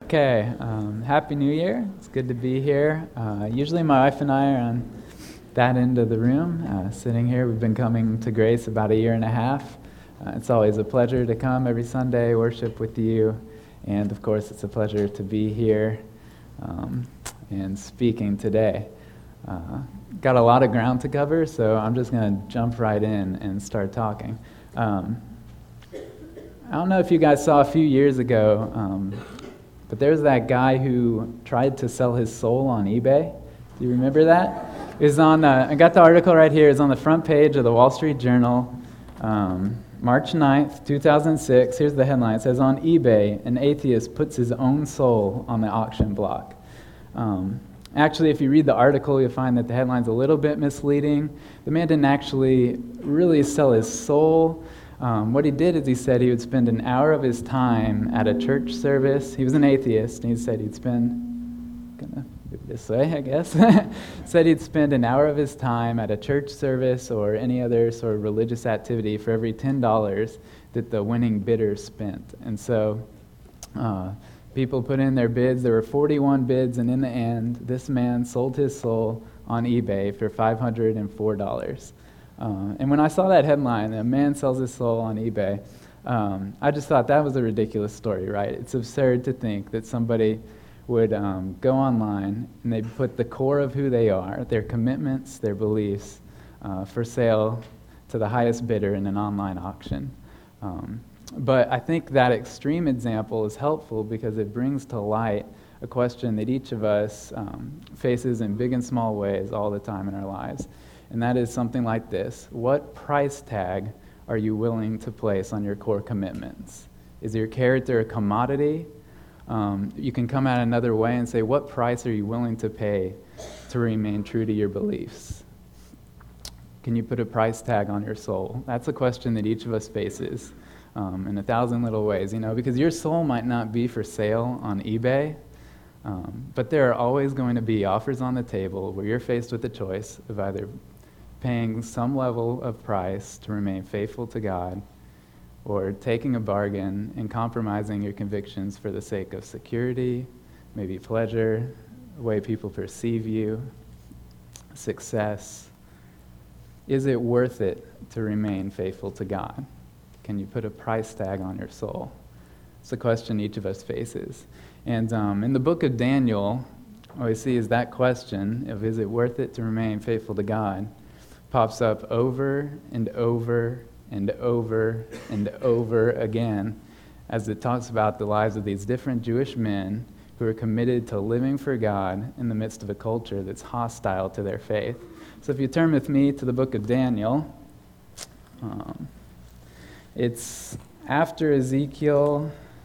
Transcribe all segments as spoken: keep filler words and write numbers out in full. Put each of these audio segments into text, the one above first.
Okay, um, Happy New Year. It's good to be here. Uh, usually my wife and I are on that end of the room, uh, sitting here. We've been coming to Grace about a year and a half. Uh, it's always a pleasure to come every Sunday, worship with you, and of course it's a pleasure to be here um, and speaking today. Uh, got a lot of ground to cover, so I'm just going to jump right in and start talking. Um, I don't know if you guys saw a few years ago, um, but there's that guy who tried to sell his soul on eBay. Do you remember that? It's on. Uh, I got the article right here. It's on the front page of the Wall Street Journal, um, March ninth, two thousand six. Here's the headline. It says, "On eBay, an atheist puts his own soul on the auction block." Um, actually, if you read the article, you'll find that the headline's a little bit misleading. The man didn't actually really sell his soul. Um, what he did is he said he would spend an hour of his time at a church service. He was an atheist, and he said he'd spend, gonna move this way, I guess, said he'd spend an hour of his time at a church service or any other sort of religious activity for every ten dollars that the winning bidder spent. And so uh, people put in their bids. There were forty-one bids, and in the end, this man sold his soul on eBay for five hundred four dollars. Uh, and when I saw that headline, a man sells his soul on eBay, um, I just thought that was a ridiculous story, right? It's absurd to think that somebody would um, go online and they put the core of who they are, their commitments, their beliefs, uh, for sale to the highest bidder in an online auction. Um, but I think that extreme example is helpful because it brings to light a question that each of us um, faces in big and small ways all the time in our lives. And that is something like this. What price tag are you willing to place on your core commitments? Is your character a commodity? Um, you can come at another way and say, what price are you willing to pay to remain true to your beliefs? Can you put a price tag on your soul? That's a question that each of us faces um, in a thousand little ways, you know, because your soul might not be for sale on eBay, um, but there are always going to be offers on the table where you're faced with the choice of either paying some level of price to remain faithful to God, or taking a bargain and compromising your convictions for the sake of security, maybe pleasure, the way people perceive you, success. Is it worth it to remain faithful to God? Can you put a price tag on your soul? It's a question each of us faces. And um, in the book of Daniel, what we see is that question of is it worth it to remain faithful to God pops up over and over and over and over again as it talks about the lives of these different Jewish men who are committed to living for God in the midst of a culture that's hostile to their faith. So if you turn with me to the book of Daniel, um, it's after Ezekiel,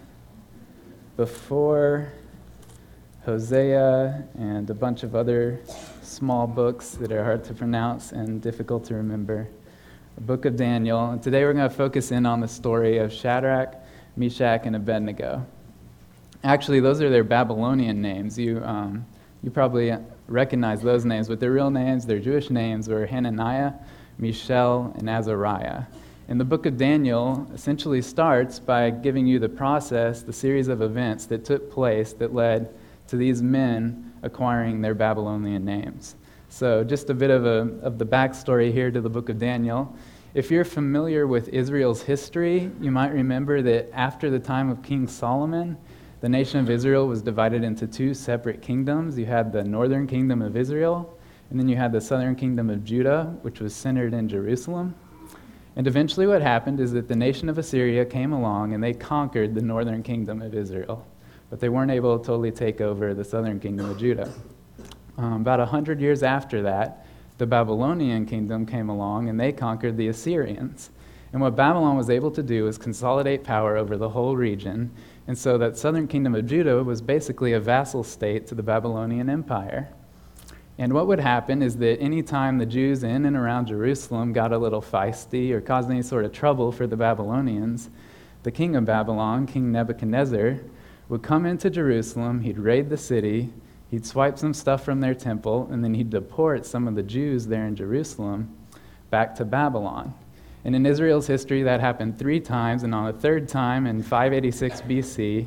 before Hosea, and a bunch of other small books that are hard to pronounce and difficult to remember. The book of Daniel. And today we're going to focus in on the story of Shadrach, Meshach, and Abednego. Actually, those are their Babylonian names. You um, you probably recognize those names, but their real names, their Jewish names, were Hananiah, Mishael, and Azariah. And the book of Daniel essentially starts by giving you the process, the series of events that took place that led to these men acquiring their Babylonian names. So just a bit of a of the backstory here to the book of Daniel. If you're familiar with Israel's history, you might remember that after the time of King Solomon, the nation of Israel was divided into two separate kingdoms. You had the northern kingdom of Israel, and then you had the southern kingdom of Judah, which was centered in Jerusalem. And eventually what happened is that the nation of Assyria came along and they conquered the northern kingdom of Israel. But they weren't able to totally take over the southern kingdom of Judah. Um, about a hundred years after that, the Babylonian kingdom came along and they conquered the Assyrians. And what Babylon was able to do was consolidate power over the whole region, and so that southern kingdom of Judah was basically a vassal state to the Babylonian Empire. And what would happen is that any time the Jews in and around Jerusalem got a little feisty or caused any sort of trouble for the Babylonians, the king of Babylon, King Nebuchadnezzar, would come into Jerusalem, he'd raid the city, he'd swipe some stuff from their temple, and then he'd deport some of the Jews there in Jerusalem back to Babylon. And in Israel's history, that happened three times, and on the third time in five eighty-six B C,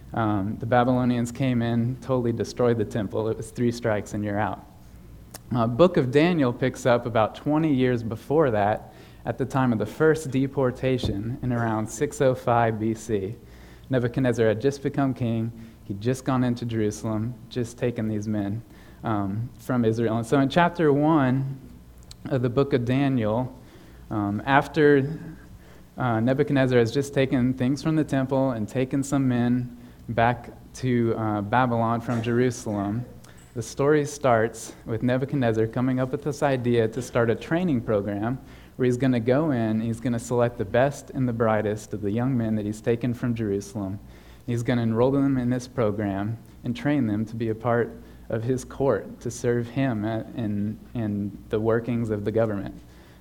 Um, the Babylonians came in, totally destroyed the temple. It was three strikes and you're out. Uh, Book of Daniel picks up about twenty years before that, at the time of the first deportation in around six oh five B C. Nebuchadnezzar had just become king. He'd just gone into Jerusalem, just taken these men um, from Israel. And so in chapter one of the book of Daniel, um, after uh, Nebuchadnezzar has just taken things from the temple and taken some men back to uh, Babylon from Jerusalem, the story starts with Nebuchadnezzar coming up with this idea to start a training program where he's going to go in, he's going to select the best and the brightest of the young men that he's taken from Jerusalem. He's going to enroll them in this program and train them to be a part of his court, to serve him at, in, in the workings of the government.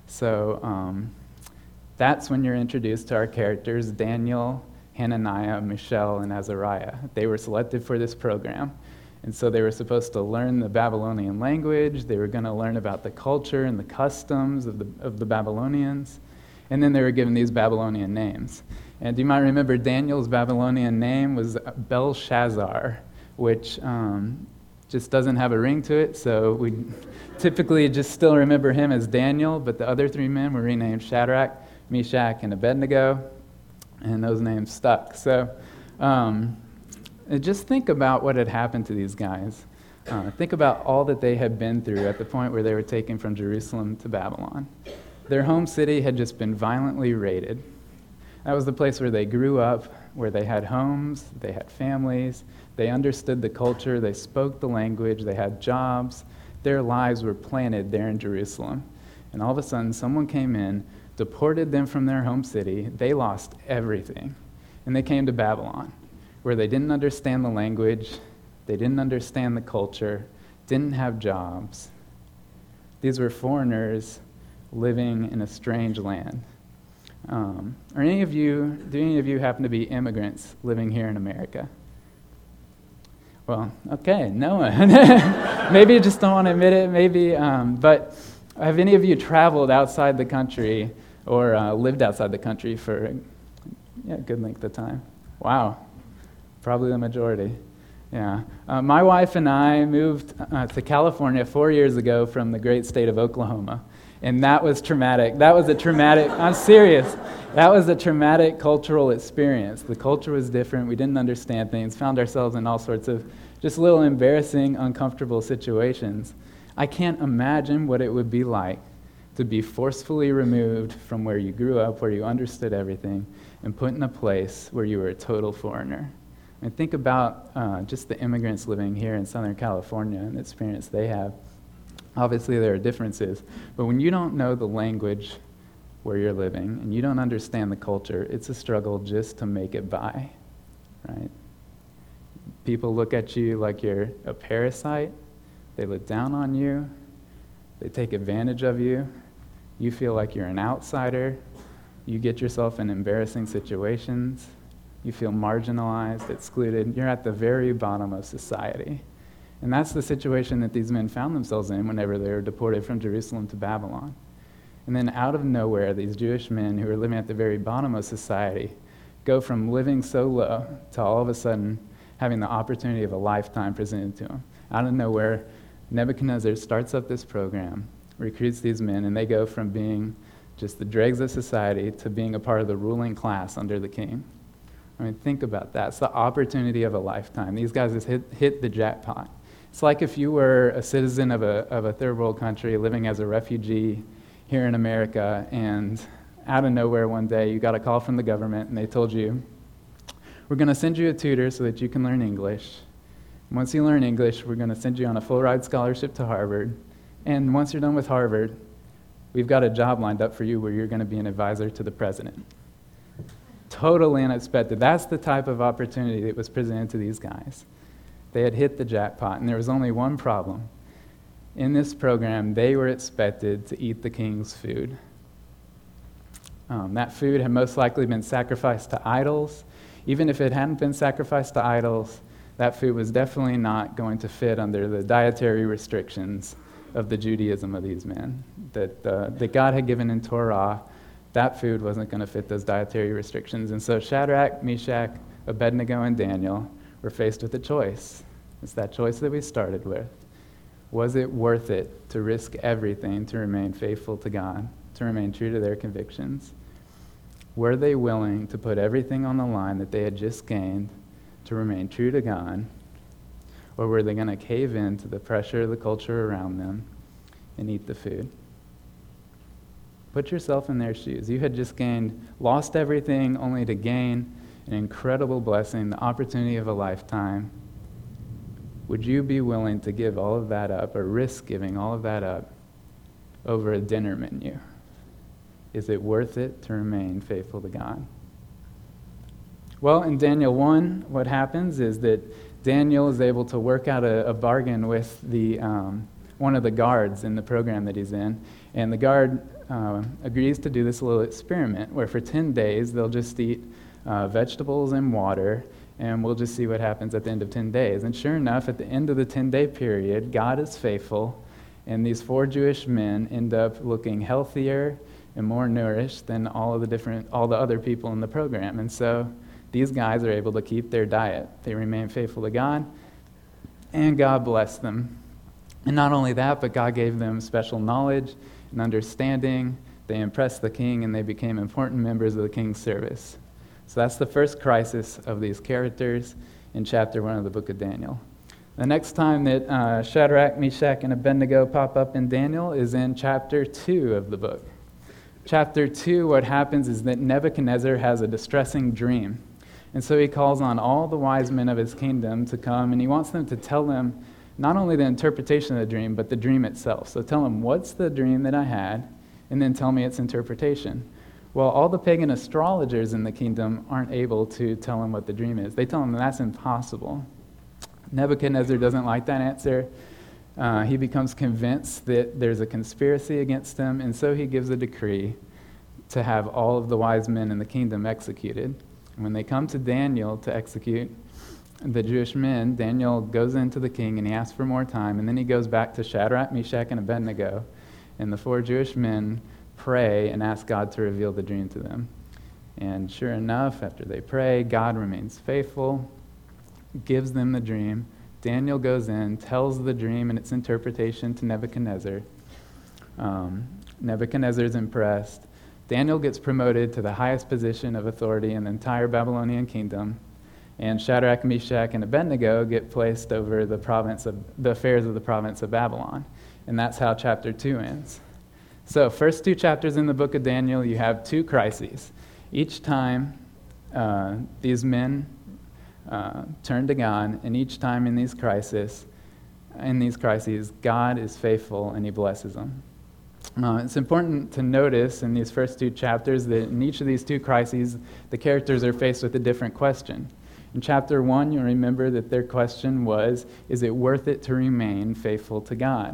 So um, that's when you're introduced to our characters, Daniel, Hananiah, Mishael, and Azariah. They were selected for this program. And so they were supposed to learn the Babylonian language. They were going to learn about the culture and the customs of the of the Babylonians. And then they were given these Babylonian names. And you might remember Daniel's Babylonian name was Belshazzar, which um, just doesn't have a ring to it. So we typically just still remember him as Daniel, but the other three men were renamed Shadrach, Meshach, and Abednego. And those names stuck. So um, just think about what had happened to these guys. Uh, think about all that they had been through at the point where they were taken from Jerusalem to Babylon. Their home city had just been violently raided. That was the place where they grew up, where they had homes, they had families, they understood the culture, they spoke the language, they had jobs. Their lives were planted there in Jerusalem. And all of a sudden, someone came in, deported them from their home city. They lost everything. And they came to Babylon, where they didn't understand the language, they didn't understand the culture, didn't have jobs. These were foreigners living in a strange land. Um, are any of you, do any of you happen to be immigrants living here in America? Well, okay, no one. Maybe you just don't want to admit it, maybe, um, but have any of you traveled outside the country or uh, lived outside the country for yeah, a good length of time? Wow. Probably the majority, yeah. Uh, my wife and I moved uh, to California four years ago from the great state of Oklahoma, and that was traumatic. That was a traumatic, I'm serious, that was a traumatic cultural experience. The culture was different, we didn't understand things, found ourselves in all sorts of just little embarrassing, uncomfortable situations. I can't imagine what it would be like to be forcefully removed from where you grew up, where you understood everything, and put in a place where you were a total foreigner. And think about uh, just the immigrants living here in Southern California and the experience they have. Obviously, there are differences, but when you don't know the language where you're living and you don't understand the culture, it's a struggle just to make it by, right? People look at you like you're a parasite. They look down on you. They take advantage of you. You feel like you're an outsider. You get yourself in embarrassing situations. You feel marginalized, excluded. You're at the very bottom of society. And that's the situation that these men found themselves in whenever they were deported from Jerusalem to Babylon. And then out of nowhere, these Jewish men who are living at the very bottom of society go from living so low to all of a sudden having the opportunity of a lifetime presented to them. Out of nowhere, Nebuchadnezzar starts up this program, recruits these men, and they go from being just the dregs of society to being a part of the ruling class under the king. I mean, think about that. It's the opportunity of a lifetime. These guys just hit, hit the jackpot. It's like if you were a citizen of a, of a third world country living as a refugee here in America, and out of nowhere one day you got a call from the government and they told you, we're going to send you a tutor so that you can learn English. Once you learn English, we're going to send you on a full-ride scholarship to Harvard. And once you're done with Harvard, we've got a job lined up for you where you're going to be an advisor to the president. Totally unexpected. That's the type of opportunity that was presented to these guys. They had hit the jackpot, and there was only one problem. In this program, they were expected to eat the king's food. Um, that food had most likely been sacrificed to idols. Even if it hadn't been sacrificed to idols, that food was definitely not going to fit under the dietary restrictions of the Judaism of these men that, uh, that God had given in Torah. That food wasn't going to fit those dietary restrictions. And so Shadrach, Meshach, Abednego, and Daniel we're faced with a choice. It's that choice that we started with. Was it worth it to risk everything to remain faithful to God, to remain true to their convictions? Were they willing to put everything on the line that they had just gained to remain true to God? Or were they going to cave in to the pressure of the culture around them and eat the food? Put yourself in their shoes. You had just gained, lost everything only to gain an incredible blessing, the opportunity of a lifetime. Would you be willing to give all of that up, or risk giving all of that up over a dinner menu? Is it worth it to remain faithful to God? Well, in Daniel one, what happens is that Daniel is able to work out a, a bargain with the um, one of the guards in the program that he's in, and the guard uh, agrees to do this little experiment where for ten days they'll just eat uh, vegetables and water, and we'll just see what happens at the end of ten days. And sure enough, at the end of the ten-day period, God is faithful, and these four Jewish men end up looking healthier and more nourished than all of the different, all the other people in the program. And so these guys are able to keep their diet. They remain faithful to God, and God blessed them. And not only that, but God gave them special knowledge and understanding. They impressed the king, and they became important members of the king's service. So that's the first crisis of these characters in chapter one of the book of Daniel. The next time that uh, Shadrach, Meshach, and Abednego pop up in Daniel is in chapter two of the book. Chapter two, what happens is that Nebuchadnezzar has a distressing dream. And so he calls on all the wise men of his kingdom to come, and he wants them to tell him not only the interpretation of the dream, but the dream itself. So tell him, what's the dream that I had, and then tell me its interpretation. Well, all the pagan astrologers in the kingdom aren't able to tell him what the dream is. They tell him that's impossible. Nebuchadnezzar doesn't like that answer. Uh, he becomes convinced that there's a conspiracy against him, and so he gives a decree to have all of the wise men in the kingdom executed. And when they come to Daniel to execute the Jewish men, Daniel goes into the king and he asks for more time, and then he goes back to Shadrach, Meshach, and Abednego, and the four Jewish men pray and ask God to reveal the dream to them. And sure enough, after they pray, God remains faithful, gives them the dream. Daniel goes in, tells the dream and its interpretation to Nebuchadnezzar. Um, Nebuchadnezzar is impressed. Daniel gets promoted to the highest position of authority in the entire Babylonian kingdom. And Shadrach, Meshach, and Abednego get placed over the province of the affairs of the province of Babylon. And that's how chapter two ends. So first two chapters in the book of Daniel, you have two crises. Each time, uh, these men uh, turn to God, and each time in these crises, in these crises, God is faithful and he blesses them. Uh, it's important to notice in these first two chapters that in each of these two crises, the characters are faced with a different question. In chapter one, you'll remember that their question was, is it worth it to remain faithful to God?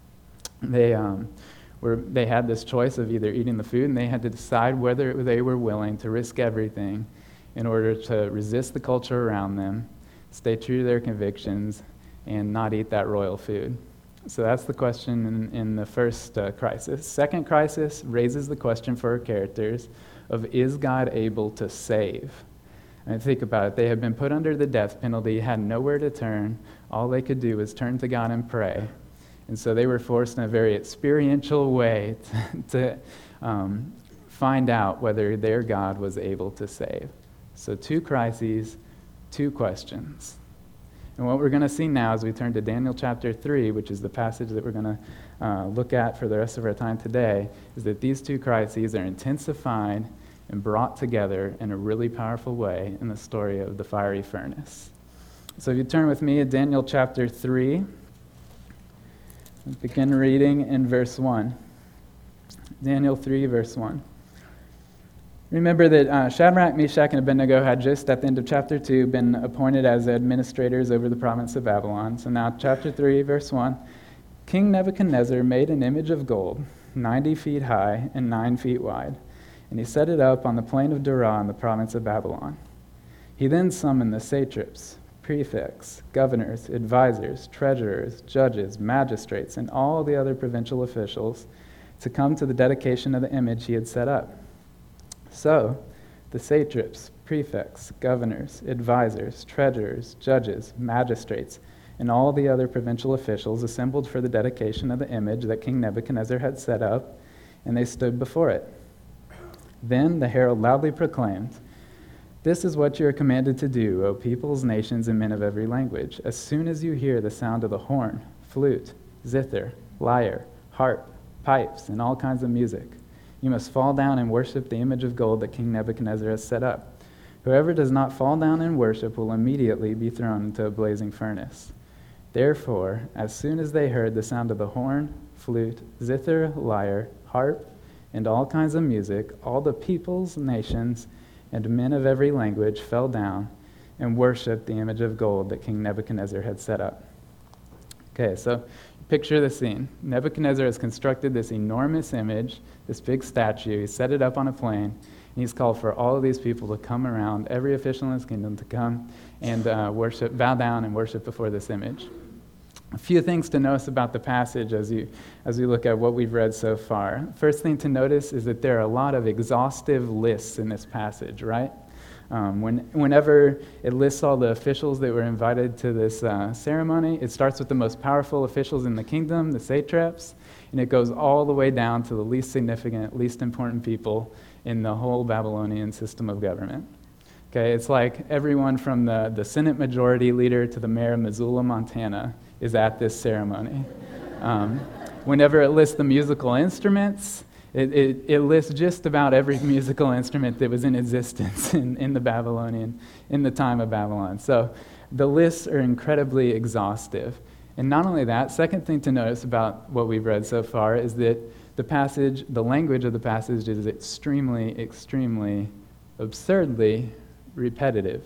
They um, were they had this choice of either eating the food, and they had to decide whether they were willing to risk everything in order to resist the culture around them, stay true to their convictions, and not eat that royal food. So that's the question in, in the first uh, crisis. Second crisis raises the question for our characters of, is God able to save? And think about it. They had been put under the death penalty, had nowhere to turn. All they could do was turn to God and pray. And so they were forced in a very experiential way to, to um, find out whether their God was able to save. So two crises, two questions. And what we're going to see now as we turn to Daniel chapter three, which is the passage that we're going to uh, look at for the rest of our time today, is that these two crises are intensified and brought together in a really powerful way in the story of the fiery furnace. So if you turn with me to Daniel chapter three, we'll begin reading in verse one. Daniel three, verse one. Remember that uh, Shadrach, Meshach, and Abednego had just at the end of chapter two been appointed as administrators over the province of Babylon. So now chapter three, verse one. King Nebuchadnezzar made an image of gold, ninety feet high and nine feet wide, and he set it up on the plain of Dura in the province of Babylon. He then summoned the satraps, prefects, governors, advisors, treasurers, judges, magistrates, and all the other provincial officials to come to the dedication of the image he had set up. So the satraps, prefects, governors, advisors, treasurers, judges, magistrates, and all the other provincial officials assembled for the dedication of the image that King Nebuchadnezzar had set up, and they stood before it. Then the herald loudly proclaimed, "This is what you are commanded to do, O peoples, nations, and men of every language. As soon as you hear the sound of the horn, flute, zither, lyre, harp, pipes, and all kinds of music, you must fall down and worship the image of gold that King Nebuchadnezzar has set up. Whoever does not fall down and worship will immediately be thrown into a blazing furnace." Therefore, as soon as they heard the sound of the horn, flute, zither, lyre, harp, and all kinds of music, all the peoples, nations, and men of every language fell down and worshipped the image of gold that King Nebuchadnezzar had set up. Okay, so picture the scene. Nebuchadnezzar has constructed this enormous image, this big statue. He's set it up on a plain, and he's called for all of these people to come around, every official in his kingdom to come and uh, worship, bow down and worship before this image. A few things to notice about the passage as you as we look at what we've read so far. First thing to notice is that there are a lot of exhaustive lists in this passage, right? Um, when, whenever it lists all the officials that were invited to this uh, ceremony, it starts with the most powerful officials in the kingdom, the satraps, and it goes all the way down to the least significant, least important people in the whole Babylonian system of government. Okay, it's like everyone from the, the Senate Majority Leader to the mayor of Missoula, Montana, is at this ceremony. Um, whenever it lists the musical instruments, it, it, it lists just about every musical instrument that was in existence in, in the Babylonian, in the time of Babylon. So the lists are incredibly exhaustive. And not only that, second thing to notice about what we've read so far is that the passage, the language of the passage is extremely, extremely, absurdly repetitive.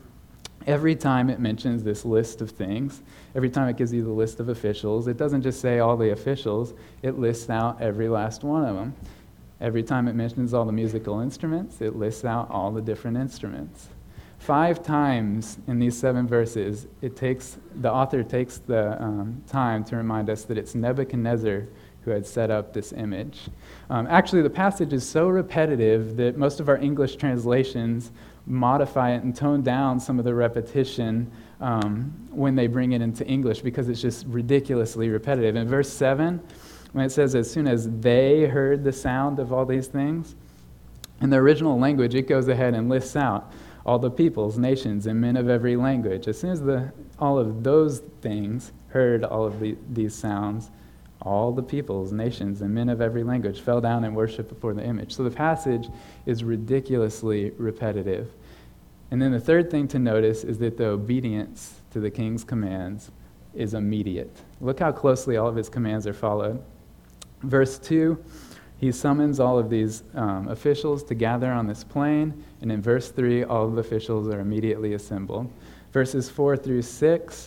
Every time it mentions this list of things, every time it gives you the list of officials, it doesn't just say all the officials, it lists out every last one of them. Every time it mentions all the musical instruments, it lists out all the different instruments. Five times in these seven verses, it takes the author takes the um, time to remind us that it's Nebuchadnezzar who had set up this image. Um, actually, the passage is so repetitive that most of our English translations modify it and tone down some of the repetition um, when they bring it into English because it's just ridiculously repetitive. In verse seven, when it says, as soon as they heard the sound of all these things, in the original language, it goes ahead and lists out all the peoples, nations, and men of every language. As soon as the, all of those things heard all of the, these sounds, all the peoples, nations, and men of every language fell down and worshiped before the image. So the passage is ridiculously repetitive. And then the third thing to notice is that the obedience to the king's commands is immediate. Look how closely all of his commands are followed. Verse two, he summons all of these um, officials to gather on this plain, and in verse three, all of the officials are immediately assembled. Verses four through six,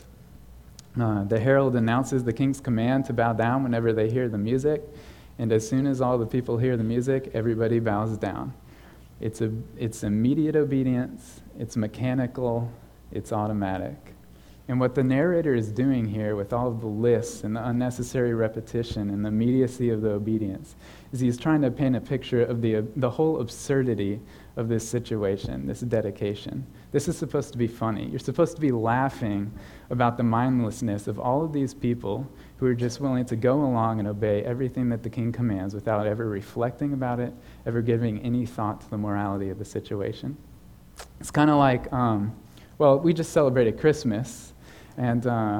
Uh, the herald announces the king's command to bow down whenever they hear the music, and as soon as all the people hear the music, everybody bows down. It's a, it's immediate obedience, it's mechanical, it's automatic. And what the narrator is doing here with all of the lists and the unnecessary repetition and the immediacy of the obedience is he's trying to paint a picture of the, the whole absurdity of this situation, this dedication. This is supposed to be funny. You're supposed to be laughing about the mindlessness of all of these people who are just willing to go along and obey everything that the king commands without ever reflecting about it, ever giving any thought to the morality of the situation. It's kind of like, um, well, we just celebrated Christmas, and uh,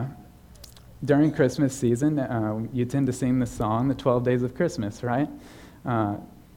during Christmas season, uh, you tend to sing the song, the twelve Days of Christmas, right? Uh,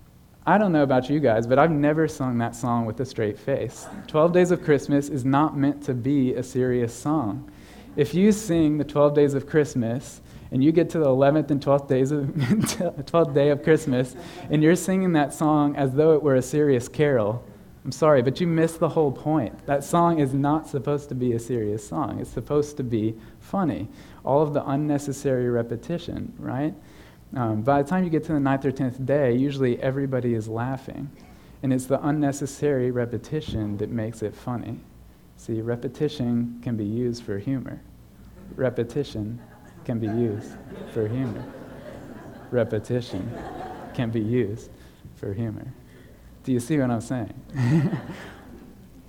I don't know about you guys, but I've never sung that song with a straight face. twelve Days of Christmas is not meant to be a serious song. If you sing the twelve Days of Christmas, and you get to the eleventh and twelfth days of twelfth day of Christmas, and you're singing that song as though it were a serious carol, I'm sorry, but you missed the whole point. That song is not supposed to be a serious song. It's supposed to be funny. All of the unnecessary repetition, right? Um, by the time you get to the ninth or tenth day, usually everybody is laughing. And it's the unnecessary repetition that makes it funny. See, repetition can be used for humor. Repetition can be used for humor. Repetition can be used for humor. Do you see what I'm saying?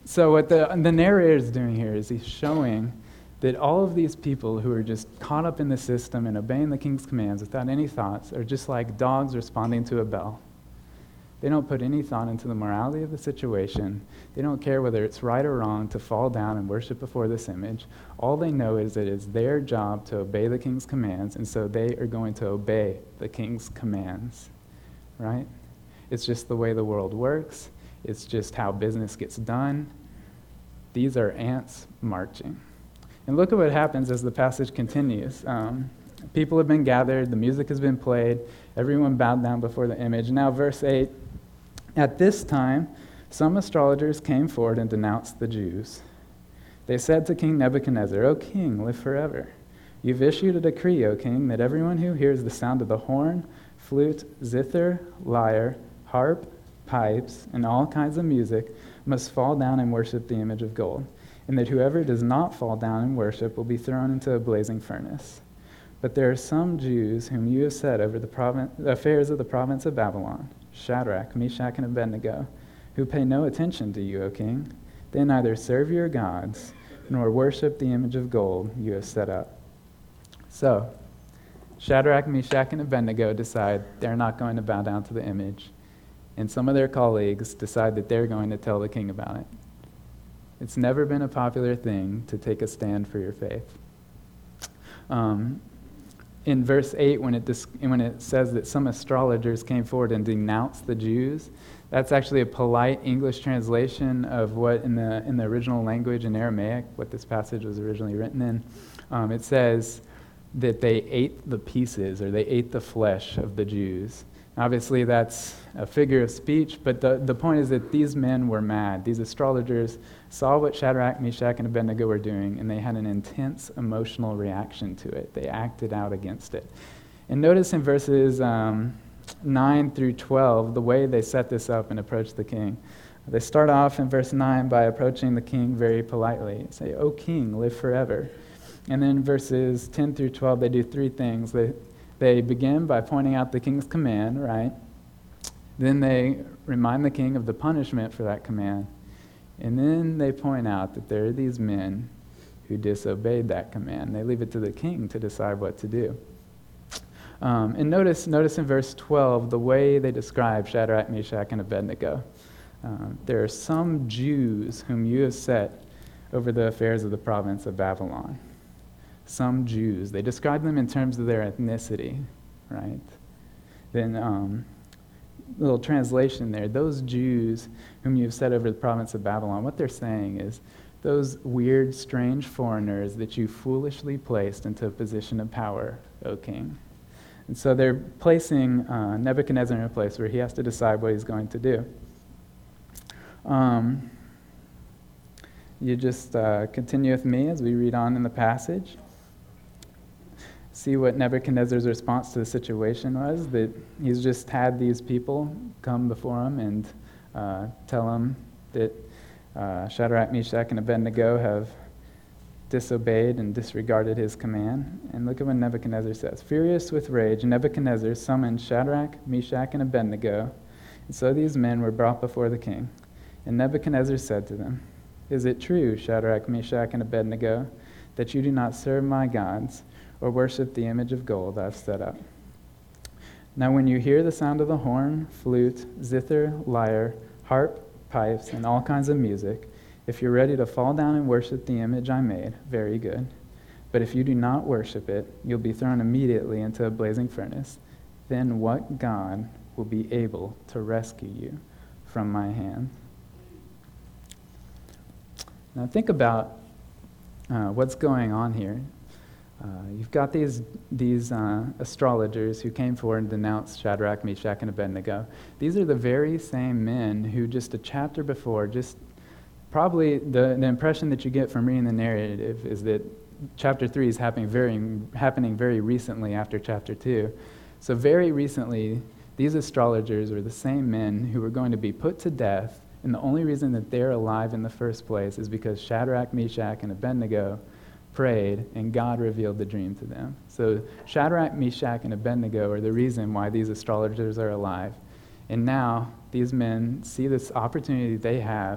So what the, the narrator is doing here is he's showing that all of these people who are just caught up in the system and obeying the king's commands without any thoughts are just like dogs responding to a bell. They don't put any thought into the morality of the situation. They don't care whether it's right or wrong to fall down and worship before this image. All they know is that it's their job to obey the king's commands, and so they are going to obey the king's commands, right? It's just the way the world works. It's just how business gets done. These are ants marching. And look at what happens as the passage continues. Um, people have been gathered, the music has been played, everyone bowed down before the image. Now, verse eight, at this time, some astrologers came forward and denounced the Jews. They said to King Nebuchadnezzar, O king, live forever. You've issued a decree, O king, that everyone who hears the sound of the horn, flute, zither, lyre, harp, pipes, and all kinds of music must fall down and worship the image of gold, and that whoever does not fall down and worship will be thrown into a blazing furnace. But there are some Jews whom you have set over the province, affairs of the province of Babylon, Shadrach, Meshach, and Abednego, who pay no attention to you, O king. They neither serve your gods nor worship the image of gold you have set up. So, Shadrach, Meshach, and Abednego decide they're not going to bow down to the image, and some of their colleagues decide that they're going to tell the king about it. It's never been a popular thing to take a stand for your faith. Um, in verse eight, when it, dis- when it says that some astrologers came forward and denounced the Jews, that's actually a polite English translation of what in the in the original language in Aramaic, what this passage was originally written in. Um, it says that they ate the pieces, or they ate the flesh of the Jews. Obviously, that's a figure of speech, but the, the point is that these men were mad. These astrologers saw what Shadrach, Meshach, and Abednego were doing, and they had an intense emotional reaction to it. They acted out against it. And notice in verses um, nine through twelve, the way they set this up and approach the king. They start off in verse nine by approaching the king very politely. Say, O king, live forever. And then verses ten through twelve, they do three things. They They begin by pointing out the king's command, right? Then they remind the king of the punishment for that command. And then they point out that there are these men who disobeyed that command. They leave it to the king to decide what to do. Um, and notice, notice in verse twelve the way they describe Shadrach, Meshach, and Abednego. Um, there are some Jews whom you have set over the affairs of the province of Babylon. Some Jews. They describe them in terms of their ethnicity, right? Then, um, little translation there, those Jews whom you've set over the province of Babylon, what they're saying is those weird, strange foreigners that you foolishly placed into a position of power, O king. And so they're placing uh, Nebuchadnezzar in a place where he has to decide what he's going to do. Um, you just uh, continue with me as we read on in the passage. See what Nebuchadnezzar's response to the situation was, that he's just had these people come before him and uh, tell him that uh, Shadrach, Meshach, and Abednego have disobeyed and disregarded his command. And look at what Nebuchadnezzar says. Furious with rage, Nebuchadnezzar summoned Shadrach, Meshach, and Abednego. And so these men were brought before the king. And Nebuchadnezzar said to them, Is it true, Shadrach, Meshach, and Abednego, that you do not serve my gods, or worship the image of gold I've set up? Now when you hear the sound of the horn, flute, zither, lyre, harp, pipes, and all kinds of music, if you're ready to fall down and worship the image I made, very good. But if you do not worship it, you'll be thrown immediately into a blazing furnace. Then what God will be able to rescue you from my hand? Now think about uh, what's going on here. Uh, you've got these these uh, astrologers who came forward and denounced Shadrach, Meshach, and Abednego. These are the very same men who just a chapter before, just probably the, the impression that you get from reading the narrative is that chapter three is happening very happening very recently after chapter two. So very recently, these astrologers were the same men who were going to be put to death, and the only reason that they're alive in the first place is because Shadrach, Meshach, and Abednego prayed, and God revealed the dream to them. So Shadrach, Meshach, and Abednego are the reason why these astrologers are alive. And now these men see this opportunity they have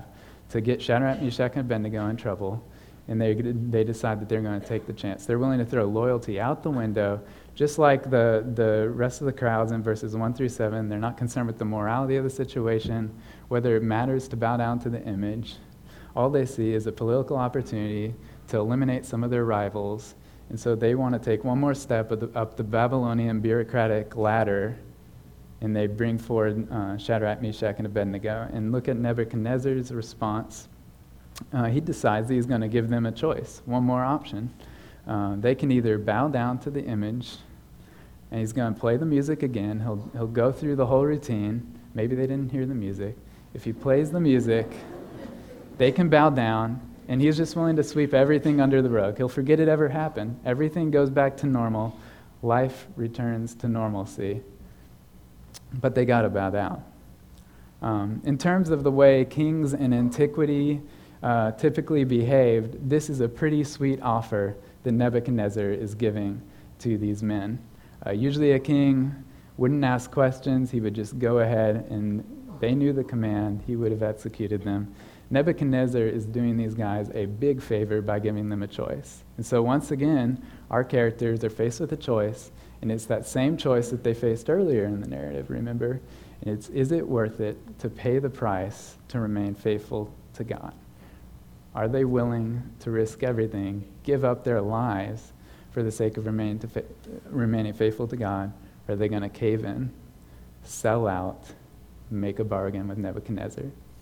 to get Shadrach, Meshach, and Abednego in trouble, and they they decide that they're going to take the chance. They're willing to throw loyalty out the window, just like the, the rest of the crowds in verses one through seven. They're not concerned with the morality of the situation, whether it matters to bow down to the image. All they see is a political opportunity to eliminate some of their rivals, and so they want to take one more step up the, up the Babylonian bureaucratic ladder, and they bring forward uh, Shadrach, Meshach, and Abednego. And look at Nebuchadnezzar's response. Uh, he decides he's going to give them a choice, one more option. Uh, they can either bow down to the image, and he's going to play the music again. He'll, he'll go through the whole routine. Maybe they didn't hear the music. If he plays the music, they can bow down, and he's just willing to sweep everything under the rug. He'll forget it ever happened. Everything goes back to normal. Life returns to normalcy. But they got to bow down. Um, in terms of the way kings in antiquity uh, typically behaved, this is a pretty sweet offer that Nebuchadnezzar is giving to these men. Uh, usually a king wouldn't ask questions. He would just go ahead, and they knew the command. He would have executed them. Nebuchadnezzar is doing these guys a big favor by giving them a choice. And so once again, our characters are faced with a choice, and it's that same choice that they faced earlier in the narrative, remember? And it's, is it worth it to pay the price to remain faithful to God? Are they willing to risk everything, give up their lives for the sake of remain to fa- remaining faithful to God? Or are they going to cave in, sell out, make a bargain with Nebuchadnezzar?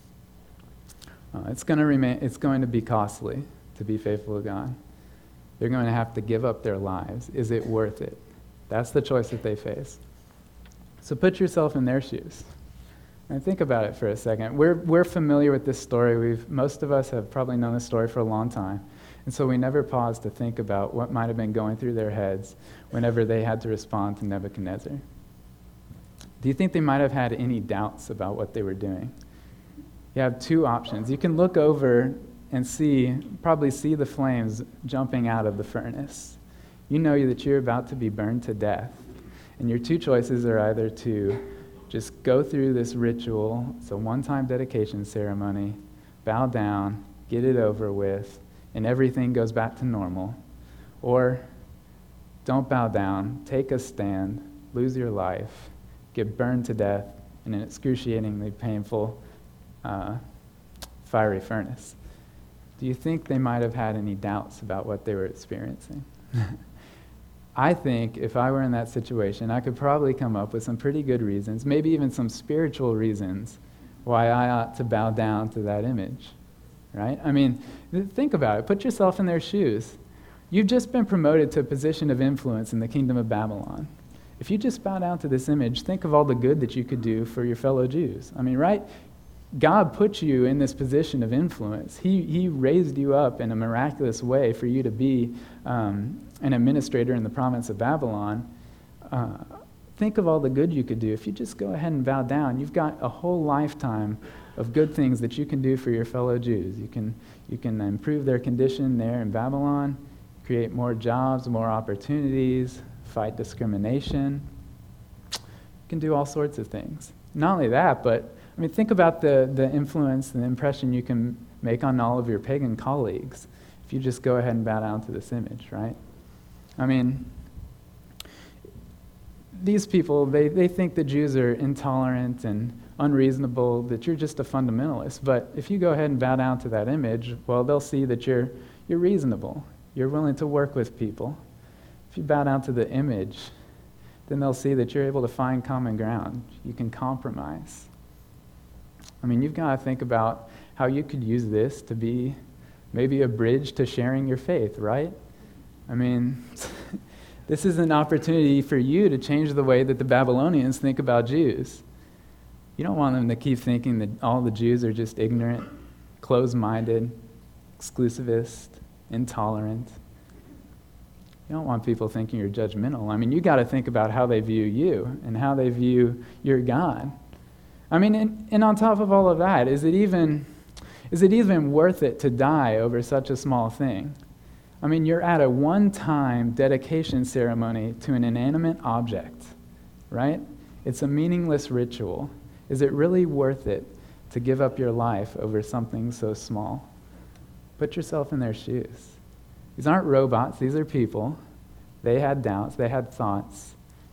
Uh, it's going to remain. It's going to be costly to be faithful to God. They're going to have to give up their lives. Is it worth it? That's the choice that they face. So put yourself in their shoes. And think about it for a second. We're we're familiar with this story. We've most of us have probably known this story for a long time. And so we never pause to think about what might have been going through their heads whenever they had to respond to Nebuchadnezzar. Do you think they might have had any doubts about what they were doing? You have two options. You can look over and see, probably see the flames jumping out of the furnace. You know that you're about to be burned to death. And your two choices are either to just go through this ritual, it's a one-time dedication ceremony, bow down, get it over with, and everything goes back to normal. Or don't bow down, take a stand, lose your life, get burned to death in an excruciatingly painful uh, fiery furnace. Do you think they might have had any doubts about what they were experiencing? I think if I were in that situation, I could probably come up with some pretty good reasons, maybe even some spiritual reasons, why I ought to bow down to that image, right? I mean, think about it. Put yourself in their shoes. You've just been promoted to a position of influence in the kingdom of Babylon. If you just bow down to this image, think of all the good that you could do for your fellow Jews. I mean, right? God put you in this position of influence. He he raised you up in a miraculous way for you to be um, an administrator in the province of Babylon. Uh, think of all the good you could do. If you just go ahead and bow down, you've got a whole lifetime of good things that you can do for your fellow Jews. You can you can improve their condition there in Babylon, create more jobs, more opportunities, fight discrimination. You can do all sorts of things. Not only that, but I mean, think about the, the influence and the impression you can make on all of your pagan colleagues if you just go ahead and bow down to this image, right? I mean, these people, they, they think the Jews are intolerant and unreasonable, that you're just a fundamentalist. But if you go ahead and bow down to that image, well, they'll see that you're you're reasonable. You're willing to work with people. If you bow down to the image, then they'll see that you're able to find common ground. You can compromise. I mean, you've got to think about how you could use this to be maybe a bridge to sharing your faith, right? I mean, this is an opportunity for you to change the way that the Babylonians think about Jews. You don't want them to keep thinking that all the Jews are just ignorant, closed-minded, exclusivist, intolerant. You don't want people thinking you're judgmental. I mean, you got to think about how they view you and how they view your God. I mean, and, and on top of all of that, is it even is it even worth it to die over such a small thing? I mean, you're at a one-time dedication ceremony to an inanimate object, right? It's a meaningless ritual. Is it really worth it to give up your life over something so small? Put yourself in their shoes. These aren't robots, these are people. They had doubts, they had thoughts.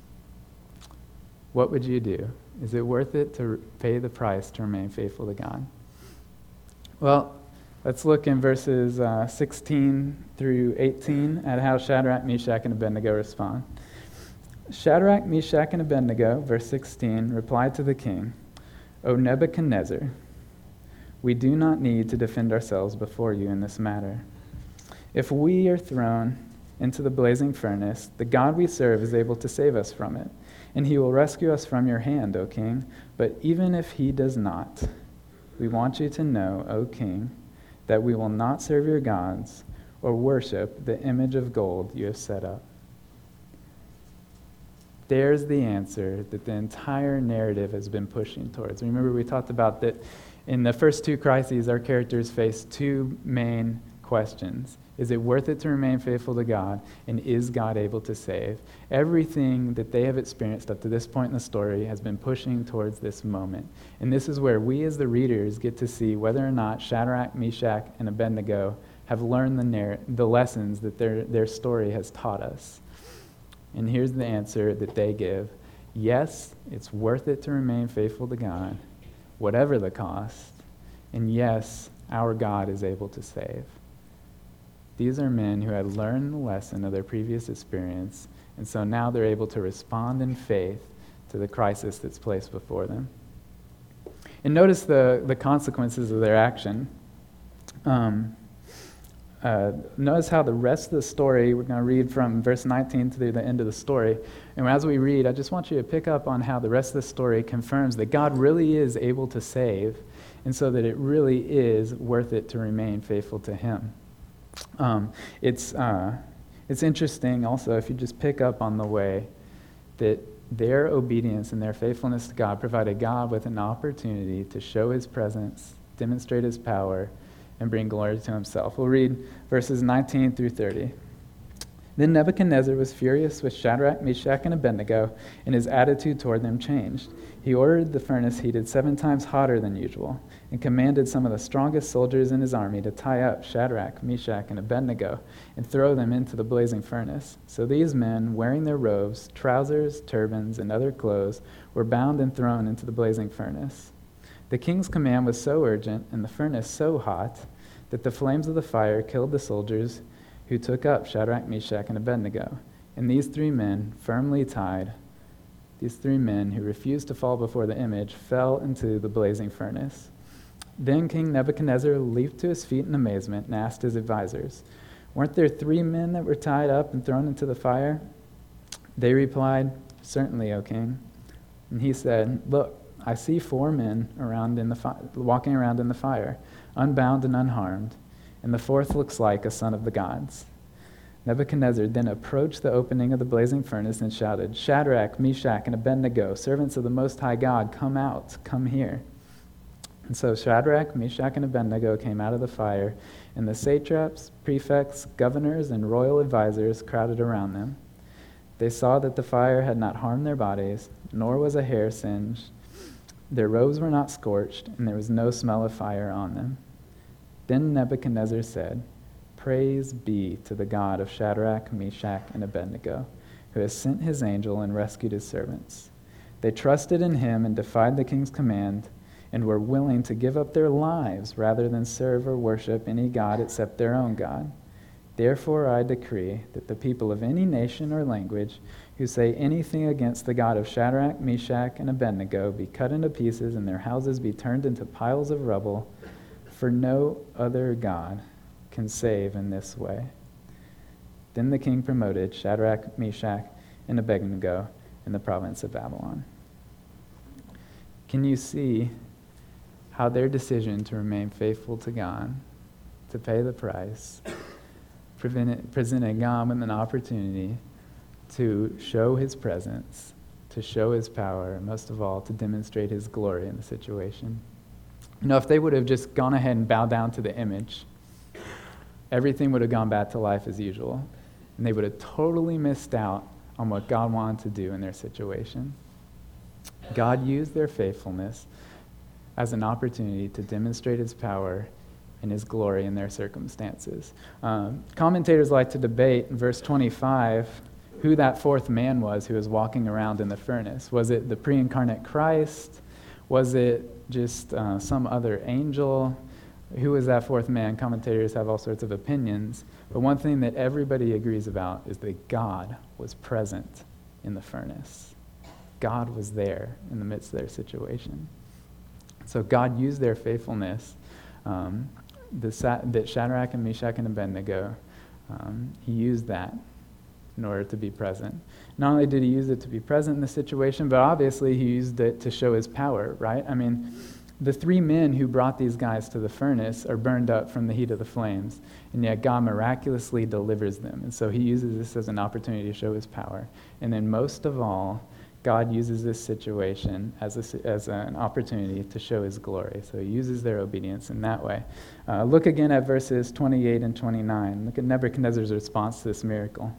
What would you do? Is it worth it to pay the price to remain faithful to God? Well, let's look in verses uh, sixteen through eighteen at how Shadrach, Meshach, and Abednego respond. Shadrach, Meshach, and Abednego, verse sixteen, replied to the king, O Nebuchadnezzar, we do not need to defend ourselves before you in this matter. If we are thrown into the blazing furnace, the God we serve is able to save us from it, and he will rescue us from your hand, O king. But even if he does not, we want you to know, O king, that we will not serve your gods or worship the image of gold you have set up. There's the answer that the entire narrative has been pushing towards. Remember, we talked about that in the first two crises, our characters face two main questions. Is it worth it to remain faithful to God? And is God able to save? Everything that they have experienced up to this point in the story has been pushing towards this moment. And this is where we as the readers get to see whether or not Shadrach, Meshach, and Abednego have learned the, narr- the lessons that their, their story has taught us. And here's the answer that they give. Yes, it's worth it to remain faithful to God, whatever the cost. And yes, our God is able to save. These are men who had learned the lesson of their previous experience, and so now they're able to respond in faith to the crisis that's placed before them. And notice the, the consequences of their action. Um, uh, notice how the rest of the story, we're going to read from verse nineteen to the end of the story. And as we read, I just want you to pick up on how the rest of the story confirms that God really is able to save, and so that it really is worth it to remain faithful to him. Um, it's uh, it's interesting also if you just pick up on the way that their obedience and their faithfulness to God provided God with an opportunity to show his presence, demonstrate his power, and bring glory to himself. We'll read verses nineteen through thirty. Then Nebuchadnezzar was furious with Shadrach, Meshach, and Abednego, and his attitude toward them changed. He ordered the furnace heated seven times hotter than usual, and commanded some of the strongest soldiers in his army to tie up Shadrach, Meshach, and Abednego, and throw them into the blazing furnace. So these men, wearing their robes, trousers, turbans, and other clothes, were bound and thrown into the blazing furnace. The king's command was so urgent, and the furnace so hot, that the flames of the fire killed the soldiers who took up Shadrach, Meshach, and Abednego. And these three men, firmly tied, these three men who refused to fall before the image, fell into the blazing furnace. Then King Nebuchadnezzar leaped to his feet in amazement and asked his advisors, "Weren't there three men that were tied up and thrown into the fire?" They replied, "Certainly, O king." And he said, "Look, I see four men around in the fi- walking around in the fire, unbound and unharmed, and the fourth looks like a son of the gods." Nebuchadnezzar then approached the opening of the blazing furnace and shouted, "Shadrach, Meshach, and Abednego, servants of the Most High God, come out, come here." And so Shadrach, Meshach, and Abednego came out of the fire, and the satraps, prefects, governors, and royal advisors crowded around them. They saw that the fire had not harmed their bodies, nor was a hair singed. Their robes were not scorched, and there was no smell of fire on them. Then Nebuchadnezzar said, "Praise be to the God of Shadrach, Meshach, and Abednego, who has sent his angel and rescued his servants. They trusted in him and defied the king's command, and were willing to give up their lives rather than serve or worship any god except their own God. Therefore I decree that the people of any nation or language who say anything against the God of Shadrach, Meshach, and Abednego be cut into pieces and their houses be turned into piles of rubble, for no other God can save in this way." Then the king promoted Shadrach, Meshach, and Abednego in the province of Babylon. Can you see how their decision to remain faithful to God, to pay the price, presented God with an opportunity to show his presence, to show his power, and most of all, to demonstrate his glory in the situation? You know, if they would have just gone ahead and bowed down to the image, everything would have gone back to life as usual, and they would have totally missed out on what God wanted to do in their situation. God used their faithfulness as an opportunity to demonstrate his power and his glory in their circumstances. Um, commentators like to debate in verse twenty-five who that fourth man was who was walking around in the furnace. Was it the pre-incarnate Christ? Was it just uh, some other angel? Who was that fourth man? Commentators have all sorts of opinions. But one thing that everybody agrees about is that God was present in the furnace. God was there in the midst of their situation. So God used their faithfulness, um, the Sa- that Shadrach and Meshach and Abednego, um, he used that in order to be present. Not only did he use it to be present in the situation, but obviously he used it to show his power, right? I mean, the three men who brought these guys to the furnace are burned up from the heat of the flames, and yet God miraculously delivers them. And so he uses this as an opportunity to show his power. And then most of all, God uses this situation as, a, as an opportunity to show his glory. So he uses their obedience in that way. Uh, look again at verses twenty-eight and twenty-nine. Look at Nebuchadnezzar's response to this miracle.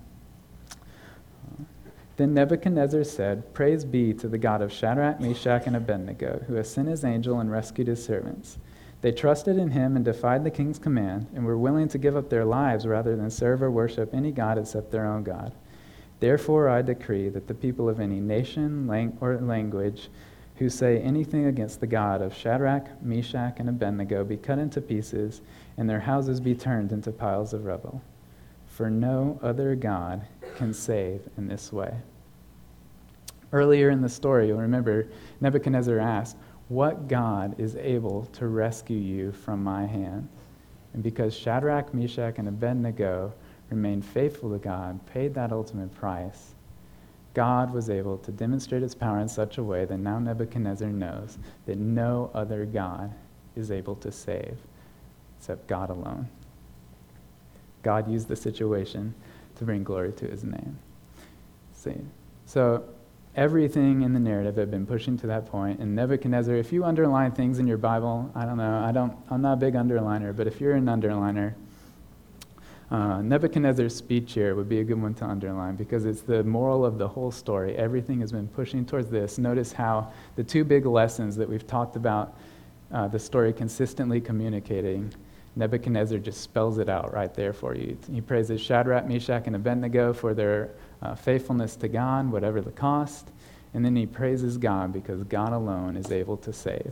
Then Nebuchadnezzar said, "Praise be to the God of Shadrach, Meshach, and Abednego, who has sent his angel and rescued his servants. They trusted in him and defied the king's command, and were willing to give up their lives rather than serve or worship any god except their own God. Therefore I decree that the people of any nation lang- or language who say anything against the God of Shadrach, Meshach, and Abednego be cut into pieces, and their houses be turned into piles of rubble. For no other God can save in this way." Earlier in the story, you'll remember Nebuchadnezzar asked, "What God is able to rescue you from my hand?" And because Shadrach, Meshach, and Abednego remained faithful to God, paid that ultimate price, God was able to demonstrate his power in such a way that now Nebuchadnezzar knows that no other God is able to save except God alone. God used the situation to bring glory to his name. See, so everything in the narrative had been pushing to that point, and Nebuchadnezzar, if you underline things in your Bible, I don't know, I don't, I'm not a big underliner, but if you're an underliner, uh, Nebuchadnezzar's speech here would be a good one to underline because it's the moral of the whole story. Everything has been pushing towards this. Notice how the two big lessons that we've talked about, uh, the story consistently communicating, Nebuchadnezzar just spells it out right there for you. He praises Shadrach, Meshach, and Abednego for their uh, faithfulness to God, whatever the cost. And then he praises God because God alone is able to save.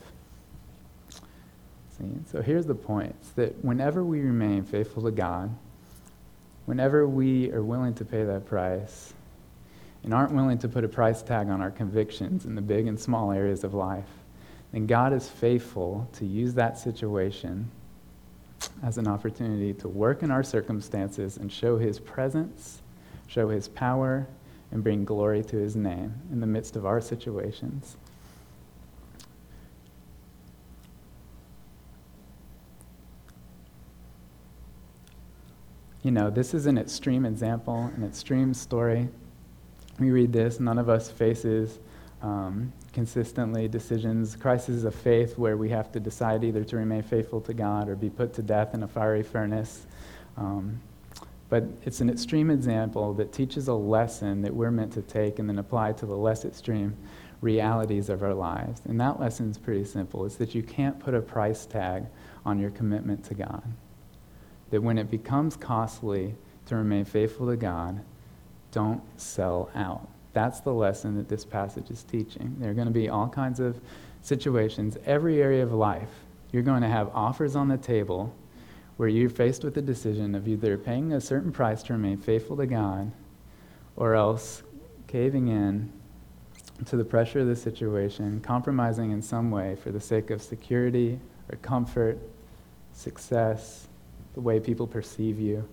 See? So here's the point. It's that whenever we remain faithful to God, whenever we are willing to pay that price and aren't willing to put a price tag on our convictions in the big and small areas of life, then God is faithful to use that situation as an opportunity to work in our circumstances and show his presence, show his power, and bring glory to his name in the midst of our situations. You know, this is an extreme example, an extreme story. We read this, none of us faces um, consistently decisions, crises of faith where we have to decide either to remain faithful to God or be put to death in a fiery furnace. Um, but it's an extreme example that teaches a lesson that we're meant to take and then apply to the less extreme realities of our lives. And that lesson is pretty simple. It's that you can't put a price tag on your commitment to God. That when it becomes costly to remain faithful to God, don't sell out. That's the lesson that this passage is teaching. There are going to be all kinds of situations, every area of life. You're going to have offers on the table where you're faced with the decision of either paying a certain price to remain faithful to God or else caving in to the pressure of the situation, compromising in some way for the sake of security or comfort, success, the way people perceive you.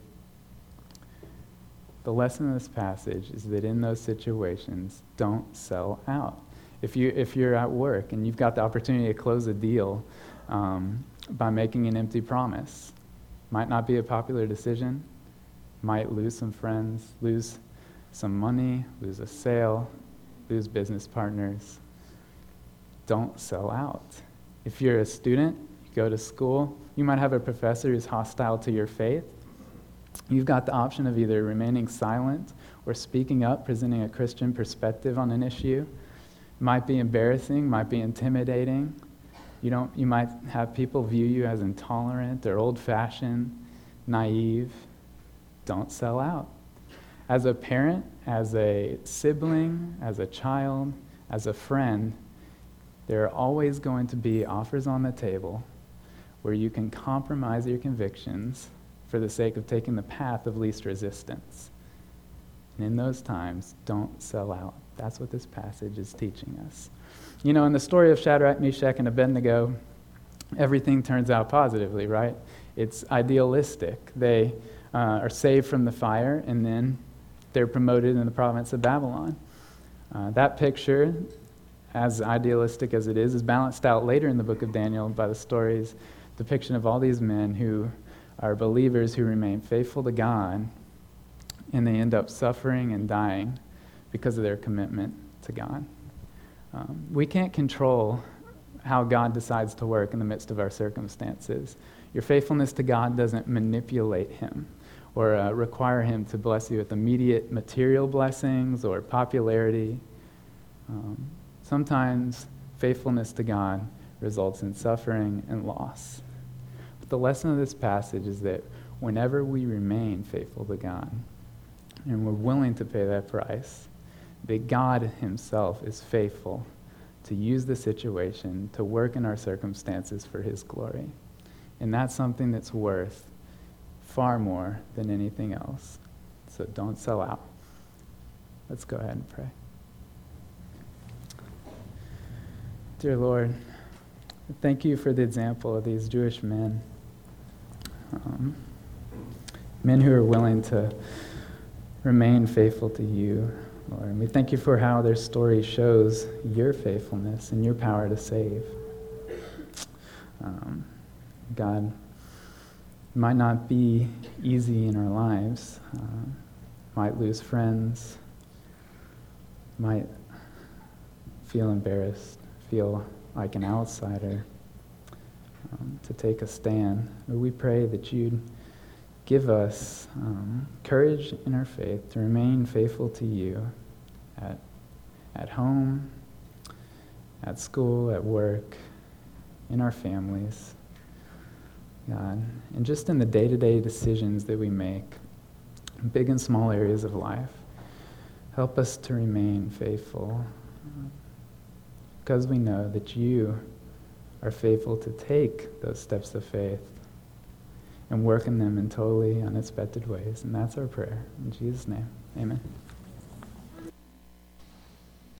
The lesson of this passage is that in those situations, don't sell out. If you if you're at work and you've got the opportunity to close a deal um, by making an empty promise, might not be a popular decision, might lose some friends, lose some money, lose a sale, lose business partners. Don't sell out. If you're a student, you go to school, you might have a professor who's hostile to your faith. You've got the option of either remaining silent or speaking up, presenting a Christian perspective on an issue. Might be embarrassing, might be intimidating, You don't. You might have people view you as intolerant or old-fashioned, naive. Don't sell out. As a parent, as a sibling, as a child, as a friend, there are always going to be offers on the table where you can compromise your convictions for the sake of taking the path of least resistance. And in those times, don't sell out. That's what this passage is teaching us. You know, in the story of Shadrach, Meshach, and Abednego, everything turns out positively, right? It's idealistic. They uh, are saved from the fire, and then they're promoted in the province of Babylon. Uh, that picture, as idealistic as it is, is balanced out later in the book of Daniel by the story's depiction of all these men who are believers who remain faithful to God, and they end up suffering and dying because of their commitment to God. Um, we can't control how God decides to work in the midst of our circumstances. Your faithfulness to God doesn't manipulate him or uh, require him to bless you with immediate material blessings or popularity. Um, sometimes faithfulness to God results in suffering and loss. But the lesson of this passage is that whenever we remain faithful to God and we're willing to pay that price, that God himself is faithful to use the situation to work in our circumstances for his glory. And that's something that's worth far more than anything else. So don't sell out. Let's go ahead and pray. Dear Lord, thank you for the example of these Jewish men. Um, men who are willing to remain faithful to you, Lord. And we thank you for how their story shows your faithfulness and your power to save. Um, God, it might not be easy in our lives. Uh, might lose friends. Might feel embarrassed, feel like an outsider, um, to take a stand. But we pray that you'd give us um, courage in our faith to remain faithful to you at, at home, at school, at work, in our families, God, and just in the day-to-day decisions that we make, big and small areas of life. Help us to remain faithful, because we know that you are faithful to take those steps of faith and work in them in totally unexpected ways. And that's our prayer. In Jesus' name, amen.